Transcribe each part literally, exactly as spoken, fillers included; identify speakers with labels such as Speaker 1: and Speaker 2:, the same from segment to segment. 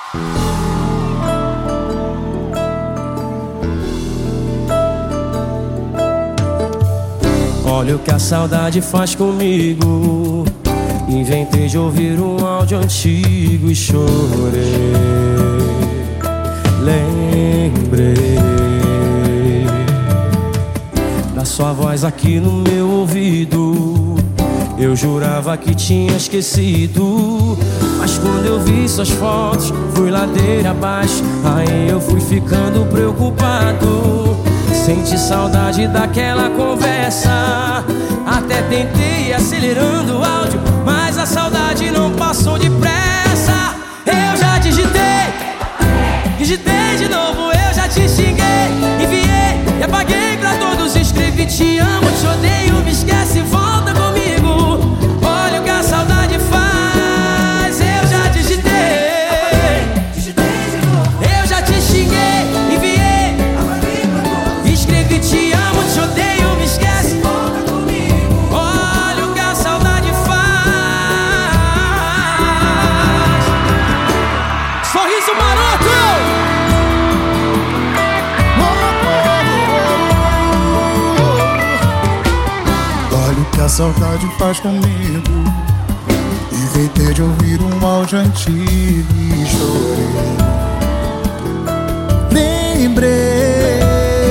Speaker 1: Olha o que a saudade faz comigo. Inventei de ouvir um áudio antigo e chorei. Lembrei da sua voz aqui no meu ouvido. Eu jurava que tinha esquecido, mas quando eu vi suas fotos, fui ladeira abaixo. Aí eu fui ficando preocupado. Senti saudade daquela conversa. Até tentei ir acelerando o áudio, mas a saudade não passou depressa. Eu já digitei, digitei de novo, eu já te xinguei, enviei e apaguei pra todos. Escrevi te amo, te odeio, me esquece, volta comigo. Olha o que a saudade faz. Eu já digitei, digitei de novo, eu já te xinguei, enviei, apaguei pra todos. Escrevi te amo, te odeio, me esquece, volta comigo. Olha o que a saudade faz. Sorriso maroto!
Speaker 2: Olha o que a saudade faz comigo. Inventei de ouvir um áudio antigo e chorei. Lembrei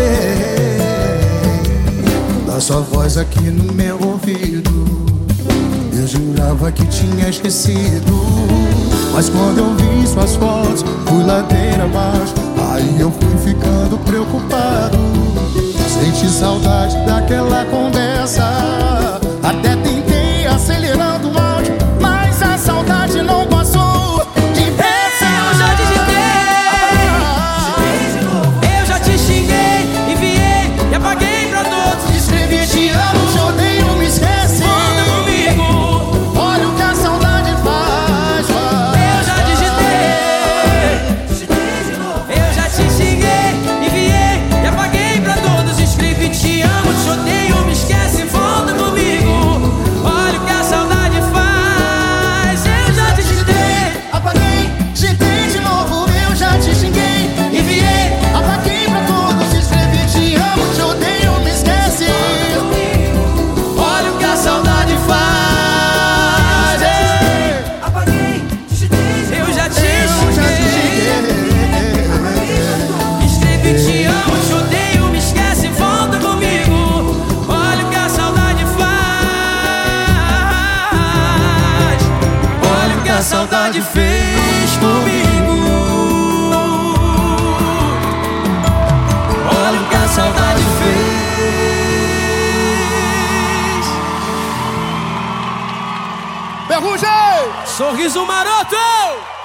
Speaker 2: da sua voz aqui no meu ouvido. Eu jurava que tinha esquecido, mas quando eu vi suas fotos, fui ladeira abaixo. Aí eu fui ficando preocupado. Senti saudade daquela conversa. Até tentei acelerando o áudio, mas a saudade não passou depressa.
Speaker 1: Eu já digitei, digitei de novo, eu já te xinguei, enviei e apaguei pra todos.
Speaker 2: Escrevi te amo, te odeio, me esquece,
Speaker 1: volta comigo.
Speaker 2: Olha o que a saudade faz, faz.
Speaker 1: Eu já digitei, digitei de novo, eu já te xinguei, enviei e apaguei pra todos. Escrevi te amo, te odeio, me esquece, volta comigo. Olha o que a saudade faz. Eu já digitei,
Speaker 2: Apaguei, digitei de novo, eu já te xinguei,
Speaker 1: enviei,
Speaker 2: apaguei pra todos. Escrevi te amo, te odeio, me esquece.
Speaker 1: olha o que a saudade faz. Ei,
Speaker 3: Apaguei, digitei,
Speaker 1: eu já te
Speaker 2: Eu já te
Speaker 1: xinguei,
Speaker 2: xinguei.
Speaker 1: escrevi te amo, te odeio, me esquece, volta comigo. Olha o que a saudade faz. Olha o que a saudade fez comigo. Olha o que a saudade fez.
Speaker 2: Ferrugem!
Speaker 1: Sorriso maroto!